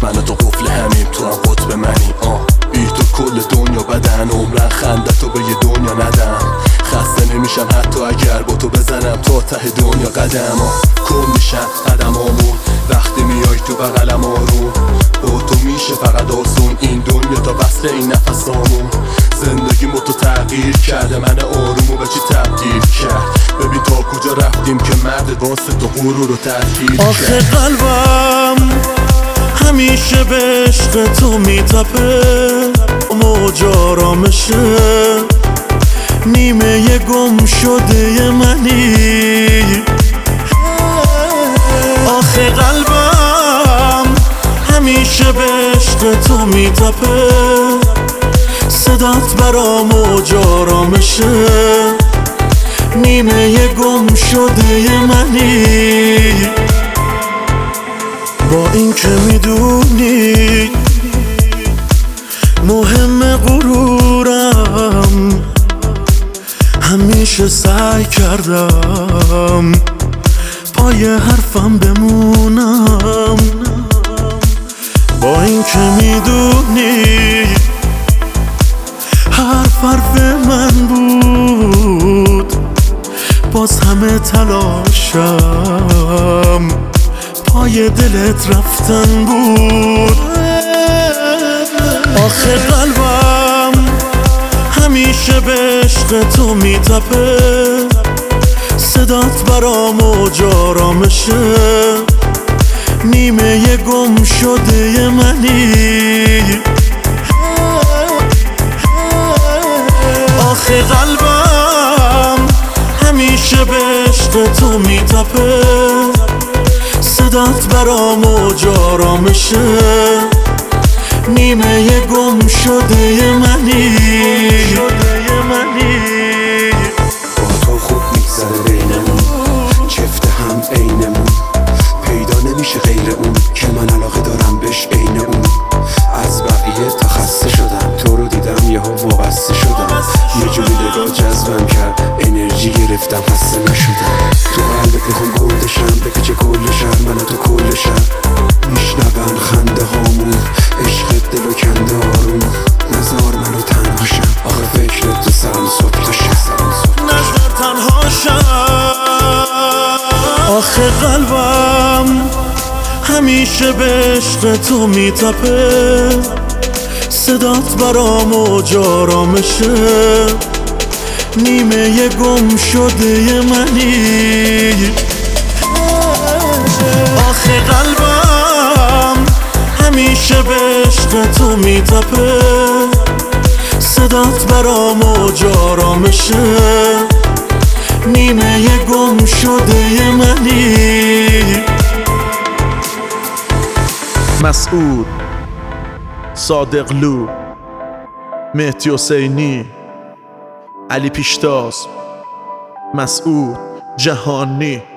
من و تو قفل همیم، تو هم قطب منی. بی تو کل دنیا بدن، عمرن خنده تو به یه دنیا ندم. خسته نمیشم حتی اگر با تو بزنم تا ته دنیا قدم. کن میشن قدمامون وقتی میای تو بغلم، آروم با تو میشه فقط آسون این دنیا تا وصل این نفسامون. زندگی با تو تغییر کرده، من آرومو به چی تبدیل کرد. ببین تا کجا رفتیم که مرد واسه تو غرور رو تحقیر کرد. آخه قلبم همیشه به عشق تو میتپه، موج آرامشه، نیمه گم شده منی. آخه قلبم همیشه به عشق تو میتپه، صدات برام موج آرامشه، نیمه گم شده منی. با این که میدونی مهم غرورم، همیشه سعی کردم پای حرفم بمونم. با این که میدونی حرف من بود، باز همه تلاشم پای دلت رفتن بود. آخه قلبم همیشه به عشق تو میتپه، صدات برام موج آرامشه، نیمه گم شده منی. آخه قلبم همیشه به عشق تو میتپه، صدات برام موج آرامشه، نیمه گم شده منی. با تو خوب میگذره بینمون، چفته هم عینمون، پیدا نمیشه غیر اون که من علاقه دارم بهش عین اون. از بقیه تا خسته شدم، تو رو دیدم یهو وابسته شدم، یه جوری نگاه جذبم کرد، انرژی گرفتم خسته نشدم. تو قلبت میخوام گندشم، بپیچه کل شهر من و تو کل شهر، میشنون خنده هامون، عشق دلو کنده آروم، نزار منو تنها شم، آخه فکرت تو سرم صبح تا شب، نزار تنها شم. آخه قلبم همیشه به عشق تو میتپه، صدات برام موج آرامشه، نیمه گم شده منی. آخه قلبم همیشه به عشق تو میتپه، صدات برام موج آرامشه، نیمه گم شده منی. مسعود، صادقلو، مهدی حسینی، علی پیشتاز، مسعود جهانی.